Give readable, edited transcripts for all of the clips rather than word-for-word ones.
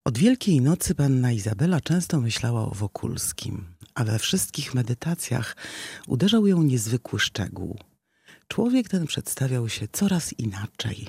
Od Wielkiej Nocy panna Izabela często myślała o Wokulskim, a we wszystkich medytacjach uderzał ją niezwykły szczegół. Człowiek ten przedstawiał się coraz inaczej.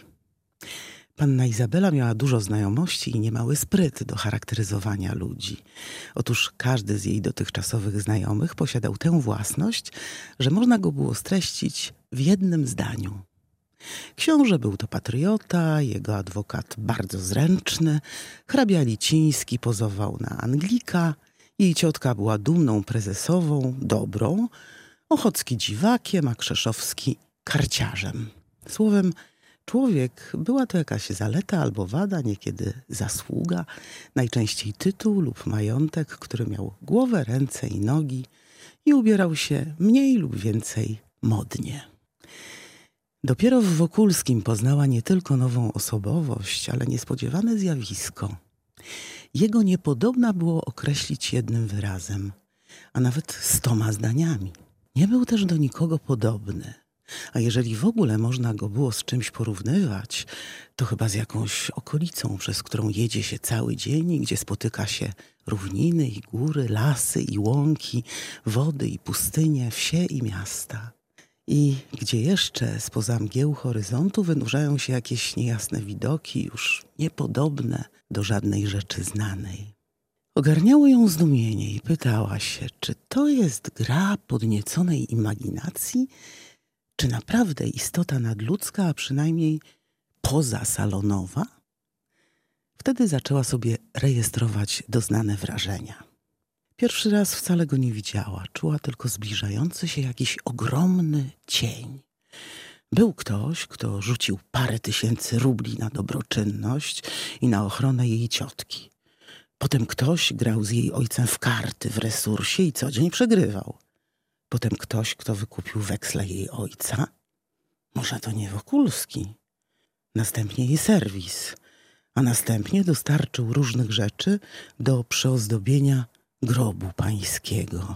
Panna Izabela miała dużo znajomości i niemały spryt do charakteryzowania ludzi. Otóż każdy z jej dotychczasowych znajomych posiadał tę własność, że można go było streścić w jednym zdaniu. Książę był to patriota, jego adwokat bardzo zręczny, hrabia Liciński pozował na Anglika, jej ciotka była dumną prezesową, dobrą, Ochocki dziwakiem, a Krzeszowski karciarzem. Słowem, człowiek była to jakaś zaleta albo wada, niekiedy zasługa, najczęściej tytuł lub majątek, który miał głowę, ręce i nogi i ubierał się mniej lub więcej modnie. Dopiero w Wokulskim poznała nie tylko nową osobowość, ale niespodziewane zjawisko. Jego niepodobna było określić jednym wyrazem, a nawet 100 zdaniami. Nie był też do nikogo podobny, a jeżeli w ogóle można go było z czymś porównywać, to chyba z jakąś okolicą, przez którą jedzie się cały dzień i gdzie spotyka się równiny i góry, lasy i łąki, wody i pustynie, wsie i miasta. I gdzie jeszcze spoza mgieł horyzontu wynurzają się jakieś niejasne widoki, już niepodobne do żadnej rzeczy znanej. Ogarniało ją zdumienie i pytała się, czy to jest gra podnieconej imaginacji, czy naprawdę istota nadludzka, a przynajmniej pozasalonowa? Wtedy zaczęła sobie rejestrować doznane wrażenia. Pierwszy raz wcale go nie widziała, czuła tylko zbliżający się jakiś ogromny cień. Był ktoś, kto rzucił parę tysięcy rubli na dobroczynność i na ochronę jej ciotki. Potem ktoś grał z jej ojcem w karty w resursie i co dzień przegrywał. Potem ktoś, kto wykupił weksle jej ojca. Może to nie Wokulski. Następnie jej serwis, a następnie dostarczył różnych rzeczy do przyozdobienia grobu pańskiego.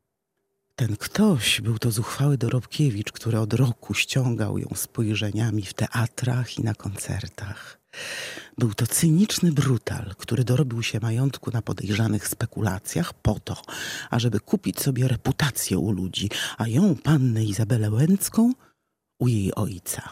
Ten ktoś był to zuchwały Dorobkiewicz, który od roku ściągał ją spojrzeniami w teatrach i na koncertach. Był to cyniczny brutal, który dorobił się majątku na podejrzanych spekulacjach po to, ażeby kupić sobie reputację u ludzi, a ją, pannę Izabelę Łęcką, u jej ojca.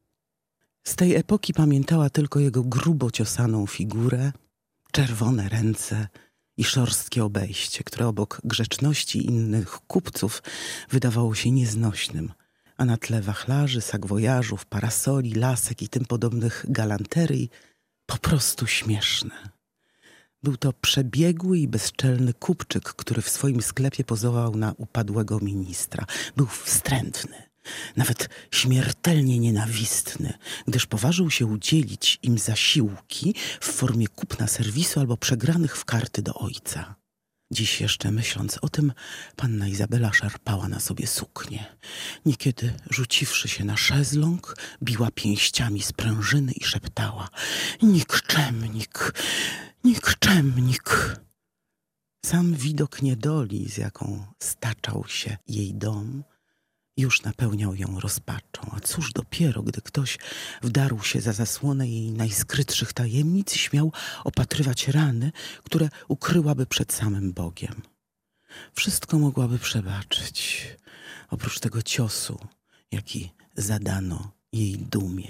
Z tej epoki pamiętała tylko jego grubo ciosaną figurę, czerwone ręce i szorstkie obejście, które obok grzeczności innych kupców wydawało się nieznośnym, a na tle wachlarzy, sagwojażów, parasoli, lasek i tym podobnych galanterii po prostu śmieszne. Był to przebiegły i bezczelny kupczyk, który w swoim sklepie pozował na upadłego ministra. Był wstrętny, nawet śmiertelnie nienawistny, gdyż poważył się udzielić im zasiłki w formie kupna serwisu albo przegranych w karty do ojca. Dziś jeszcze myśląc o tym, panna Izabela szarpała na sobie suknię. Niekiedy, rzuciwszy się na szezlong, biła pięściami sprężyny i szeptała: nikczemnik, nikczemnik. Sam widok niedoli, z jaką staczał się jej dom, już napełniał ją rozpaczą, a cóż dopiero, gdy ktoś wdarł się za zasłonę jej najskrytszych tajemnic i śmiał opatrywać rany, które ukryłaby przed samym Bogiem. Wszystko mogłaby przebaczyć, oprócz tego ciosu, jaki zadano jej dumie.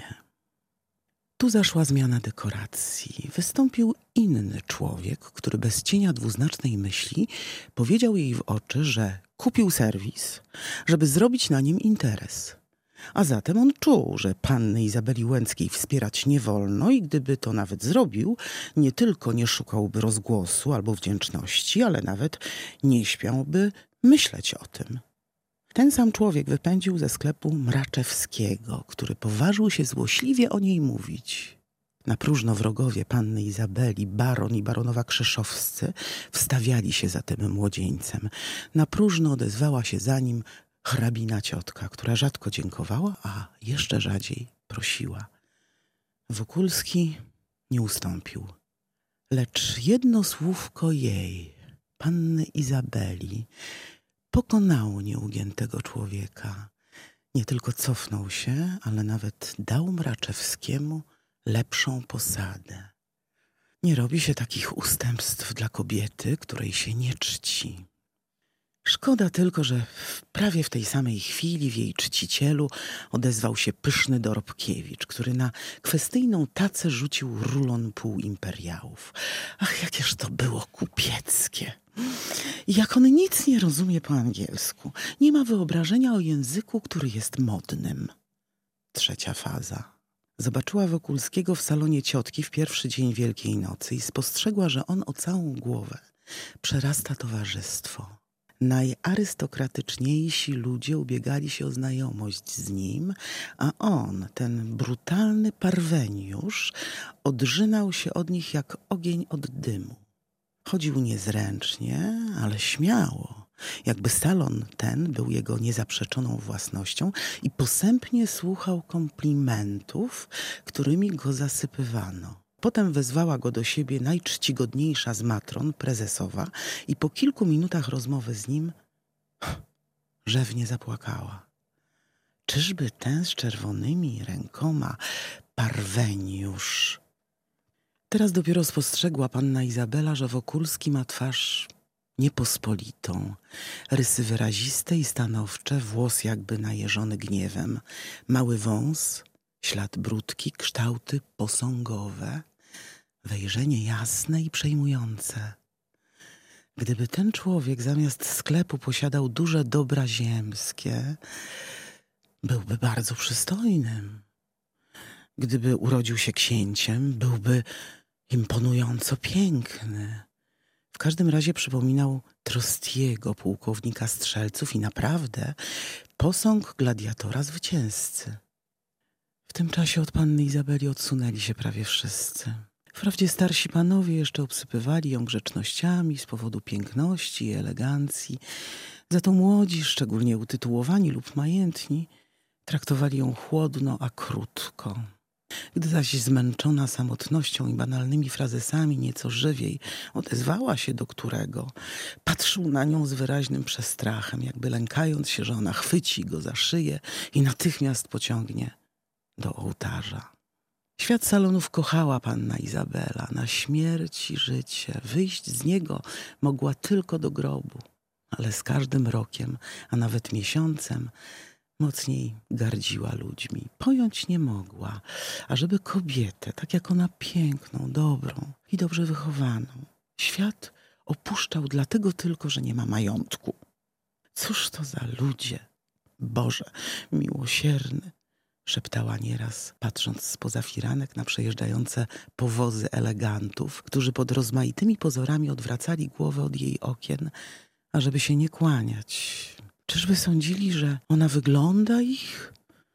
Tu zaszła zmiana dekoracji. Wystąpił inny człowiek, który bez cienia dwuznacznej myśli powiedział jej w oczy, że kupił serwis, żeby zrobić na nim interes. A zatem on czuł, że panny Izabeli Łęckiej wspierać nie wolno i gdyby to nawet zrobił, nie tylko nie szukałby rozgłosu albo wdzięczności, ale nawet nie śmiałby myśleć o tym. Ten sam człowiek wypędził ze sklepu Mraczewskiego, który poważył się złośliwie o niej mówić. Na próżno wrogowie panny Izabeli, baron i baronowa Krzeszowscy wstawiali się za tym młodzieńcem. Na próżno odezwała się za nim hrabina ciotka, która rzadko dziękowała, a jeszcze rzadziej prosiła. Wokulski nie ustąpił. Lecz jedno słówko jej, panny Izabeli, pokonało nieugiętego człowieka. Nie tylko cofnął się, ale nawet dał Mraczewskiemu lepszą posadę. Nie robi się takich ustępstw dla kobiety, której się nie czci. Szkoda tylko, że prawie w tej samej chwili w jej czcicielu odezwał się pyszny Dorobkiewicz, który na kwestyjną tacę rzucił rulon półimperiałów. Ach, jakież to było kupieckie! I jak on nic nie rozumie po angielsku, nie ma wyobrażenia o języku, który jest modnym. Trzecia faza. Zobaczyła Wokulskiego w salonie ciotki w pierwszy dzień Wielkiej Nocy i spostrzegła, że on o całą głowę przerasta towarzystwo. Najarystokratyczniejsi ludzie ubiegali się o znajomość z nim, a on, ten brutalny parweniusz, odrzynał się od nich jak ogień od dymu. Chodził niezręcznie, ale śmiało, jakby salon ten był jego niezaprzeczoną własnością i posępnie słuchał komplimentów, którymi go zasypywano. Potem wezwała go do siebie najczcigodniejsza z matron, prezesowa, i po kilku minutach rozmowy z nim rzewnie zapłakała. Czyżby ten z czerwonymi rękoma parweniusz? Teraz dopiero spostrzegła panna Izabela, że Wokulski ma twarz niepospolitą, rysy wyraziste i stanowcze, włos jakby najeżony gniewem, mały wąs, ślad brudki, kształty posągowe, wejrzenie jasne i przejmujące. Gdyby ten człowiek zamiast sklepu posiadał duże dobra ziemskie, byłby bardzo przystojnym. Gdyby urodził się księciem, byłby imponująco piękny. W każdym razie przypominał Trostiego, pułkownika strzelców, i naprawdę posąg gladiatora zwycięzcy. W tym czasie od panny Izabeli odsunęli się prawie wszyscy. Wprawdzie starsi panowie jeszcze obsypywali ją grzecznościami z powodu piękności i elegancji, za to młodzi, szczególnie utytułowani lub majętni, traktowali ją chłodno, a krótko. Gdy zaś zmęczona samotnością i banalnymi frazesami nieco żywiej odezwała się do którego, patrzył na nią z wyraźnym przestrachem, jakby lękając się, że ona chwyci go za szyję i natychmiast pociągnie do ołtarza. Świat salonów kochała panna Izabela na śmierć i życie. Wyjść z niego mogła tylko do grobu, ale z każdym rokiem, a nawet miesiącem, mocniej gardziła ludźmi. Pojąć nie mogła, ażeby kobietę, tak jak ona piękną, dobrą i dobrze wychowaną, świat opuszczał dlatego tylko, że nie ma majątku. Cóż to za ludzie! Boże miłosierny! Szeptała nieraz, patrząc spoza firanek na przejeżdżające powozy elegantów, którzy pod rozmaitymi pozorami odwracali głowę od jej okien, ażeby się nie kłaniać. Czyżby sądzili, że ona wygląda ich?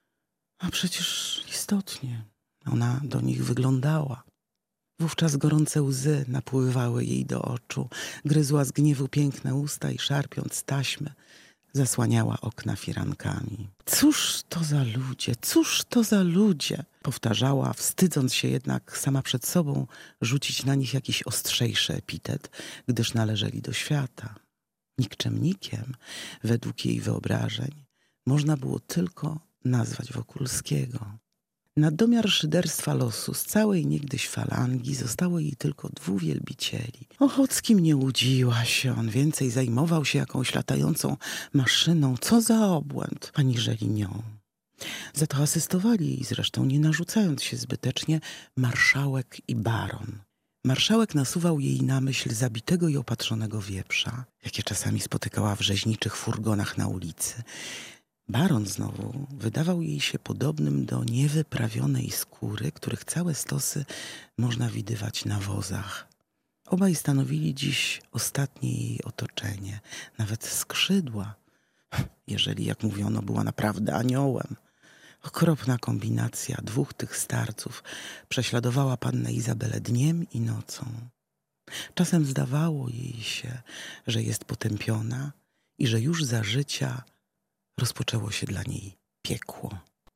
A przecież istotnie ona do nich wyglądała. Wówczas gorące łzy napływały jej do oczu, gryzła z gniewu piękne usta i szarpiąc taśmy, zasłaniała okna firankami. Cóż to za ludzie, cóż to za ludzie! Powtarzała, wstydząc się jednak sama przed sobą rzucić na nich jakiś ostrzejszy epitet, gdyż należeli do świata. Nikczemnikiem, według jej wyobrażeń, można było tylko nazwać Wokulskiego. Na domiar szyderstwa losu z całej niegdyś falangi zostało jej tylko 2 wielbicieli. Ochockim nie łudziła się, on więcej zajmował się jakąś latającą maszyną, co za obłęd, aniżeli nią. Za to asystowali jej zresztą, nie narzucając się zbytecznie, marszałek i baron. Marszałek nasuwał jej na myśl zabitego i opatrzonego wieprza, jakie czasami spotykała w rzeźniczych furgonach na ulicy. Baron znowu wydawał jej się podobnym do niewyprawionej skóry, których całe stosy można widywać na wozach. Obaj stanowili dziś ostatnie jej otoczenie, nawet skrzydła, jeżeli, jak mówiono, była naprawdę aniołem. Okropna kombinacja 2 tych starców prześladowała pannę Izabelę dniem i nocą. Czasem zdawało jej się, że jest potępiona i że już za życia rozpoczęło się dla niej piekło.